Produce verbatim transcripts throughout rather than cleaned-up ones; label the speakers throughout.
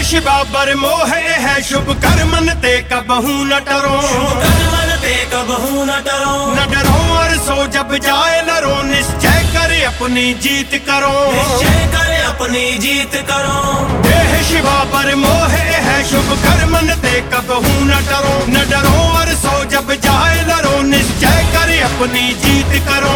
Speaker 1: देश बाबर मोह है शुभ कर्मन ते कबहू न डरो,
Speaker 2: कर्मन ते कबहू न डरो,
Speaker 1: न डरो और सो जब जाए लरो, निश्चय कर अपनी जीत करो,
Speaker 2: निश्चय कर अपनी जीत करो।
Speaker 1: देश बाबर मोह है शुभ कर्मन ते कबहू न डरो, न डरो और सो जब जाए लरो, निश्चय कर अपनी जीत करो।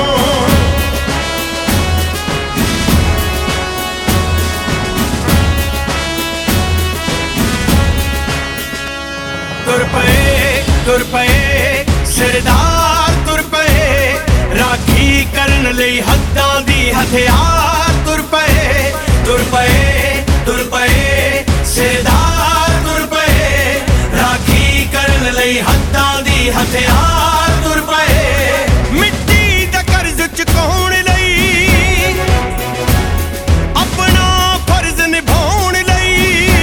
Speaker 1: तुर पे तुर पे सरदार तुर पे, राखी करन लई हद्दां दी हथियार तुर पे, तुर पे तुर पे सरदार तुर पे, राखी करन लई हद्दां दी हथियार तुर पे। मिट्टी दा कर्ज चुकाउण लई अपना फर्ज निभाउण लई,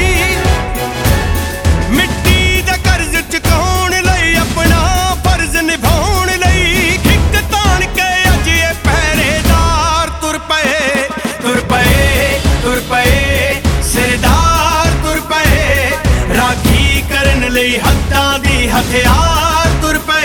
Speaker 1: मिट्टी दा कर्ज चुकाउण लई अपना फर्ज निभाउण लई, हिक तान के अज ये पहरेदार तुर पे, तुर पे तुर पे सरदार तुर पे, राखी करन लई हद्दां दी हथियार तुर पे।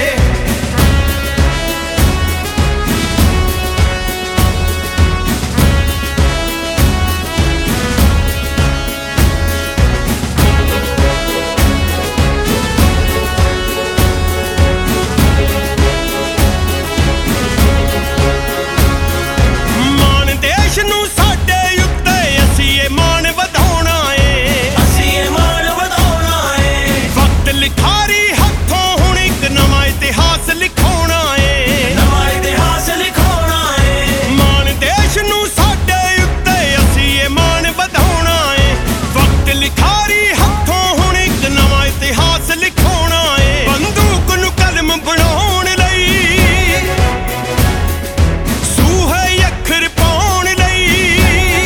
Speaker 1: ਮਾਣ ਦੇਸ਼ ਨੂੰ ਸਾਡੇ ਉੱਤੇ ਅਸੀਂ ਇਹ ਮਾਣ ਵਧਾਉਣਾ ਏ,
Speaker 2: ਅਸੀਂ ਇਹ ਮਾਣ ਵਧਾਉਣਾ ਏ,
Speaker 1: ਵਕਤ ਲਿਖਾਰੀ ਹੱਥੋਂ ਹੁਣ ਇੱਕ ਨਵਾਂ ਇਤਿਹਾਸ ਲਿਖਾਉਣਾ ਏ,
Speaker 2: ਨਵਾਂ ਇਤਿਹਾਸ ਲਿਖਾਉਣਾ ਏ।
Speaker 1: ਮਾਣ ਦੇਸ਼ ਨੂੰ ਸਾਡੇ ਉੱਤੇ ਅਸੀਂ ਇਹ ਮਾਣ ਵਧਾਉਣਾ ਏ, ਵਕਤ ਲਿਖਾਰੀ ਹੱਥੋਂ ਹੁਣ ਇੱਕ ਨਵਾਂ ਇਤਿਹਾਸ ਲਿਖਾਉਣਾ ਏ। ਬੰਦੂਕ ਨੂੰ ਕਲਮ ਬਣਾਉਣ ਲਈ, ਸੂਹੇ ਅੱਖਰ ਪਾਉਣ ਲਈ,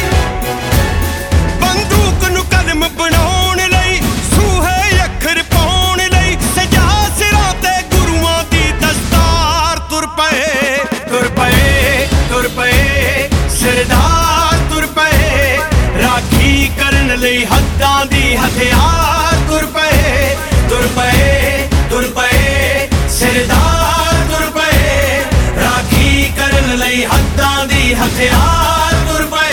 Speaker 1: ਬੰਦੂਕ ਨੂੰ ਕਲਮ ਬਣਾਉਣ ਲਈ, ਸੂਹੇ ਅੱਖਰ ਪਾਉਣ ਲਈ, ਸਜਾ ਸਿਰਾਂ ਤੇ ਗੁਰੂਆਂ ਦੀ ਦਸਤਾਰ ਤੁਰ ਪਏ, ਤੁਰ ਪਏ ਤੁਰ ਪਏ ਸਰਦਾਰ ਤੁਰ ਪਏ, ਰਾਖੀ ਕਰਨ ਲਈ ਹੱਦਾਂ ਦੀ ਹਥਿਆਰ ਤੁਰ ਪਏ, ਤੁਰ ਪਏ ਤੁਰ ਪਏ ਸਰਦਾਰ ਤੁਰ ਪਏ, ਰਾਖੀ ਕਰਨ ਲਈ ਹੱਦਾਂ ਦੀ ਹਥਿਆਰ ਤੁਰ ਪਏ।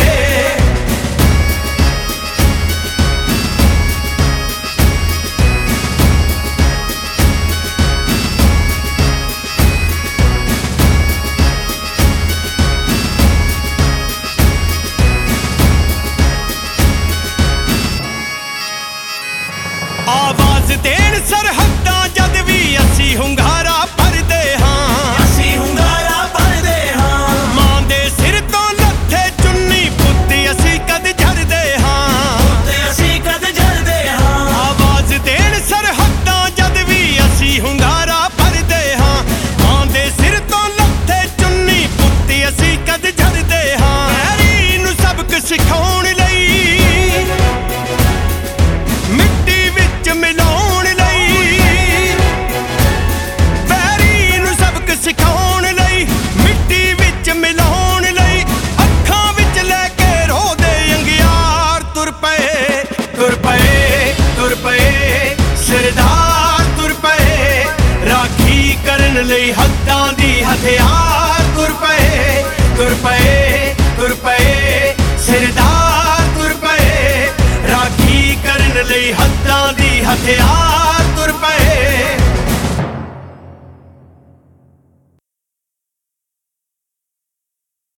Speaker 1: ਆਵਾਜ਼ ਦੇਣ ਸਰਹੱਦਾਂ ਜਦ ਵੀ ਅਸੀਂ ਹੁੰਗਾਰਾ ਭਰਦੇ ਹਾਂ,
Speaker 2: ਅਸੀਂ ਹੁੰਗਾਰਾ ਭਰਦੇ ਹਾਂ,
Speaker 1: ਮਾਂ ਦੇ ਸਿਰ ਤੋਂ ਲੱਥੇ ਚੁੰਨੀ ਪੁੱਤ ਅਸੀਂ ਕਦ ਝੜਦੇ ਹਾਂ,
Speaker 2: ਤੇ ਅਸੀਂ ਕਦ ਜਲਦੇ ਹਾਂ।
Speaker 1: ਆਵਾਜ਼ ਦੇਣ ਸਰਹੱਦਾਂ ਜਦ ਵੀ ਅਸੀਂ ਹੁੰਗਾਰਾ ਭਰਦੇ ਹਾਂ, ਮਾਂ ਦੇ ਸਿਰ ਤੋਂ ਲੱਥੇ ਚੁੰਨੀ ਪੁੱਤ ਅਸੀਂ ਕਦ ਝੜਦੇ ਹਾਂ। ਵੈਰੀ ਨੂੰ ਸਬਕ ਸਿਖਾਉਣ ਲਈ, ਮਿੱਟੀ ਵਿੱਚ ਮਿਲਾਉਣ ਲਈ, ਵੈਰੀ ਨੂੰ ਸਬਕ ਸਿਖਾਉਣ ਲਈ, ਮਿੱਟੀ ਵਿੱਚ ਮਿਲਾਉਣ ਲਈ, ਅੱਖਾਂ ਵਿੱਚ ਲੈ ਕੇ ਰੋਦੇ ਅੰਗਿਆਰ ਤੁਰ ਪਏ, ਤੁਰ ਪਏ ਤੁਰ ਪਏ ਸਰਦਾਰ ਤੁਰ ਪਏ, ਰਾਖੀ ਕਰਨ ਲਈ ਹੱਦਾਂ ਦੀ ਹਥਿਆਰ ਤੁਰ ਪਏ, ਤੁਰ ਪਏ ਤੁਰ ਪਏ ਸਰਦਾਰ ਤੁਰ ਪਏ, ਰਾਖੀ ਕਰਨ ਲਈ ਹੱਦਾਂ ਦੀ ਹਥਿਆਰ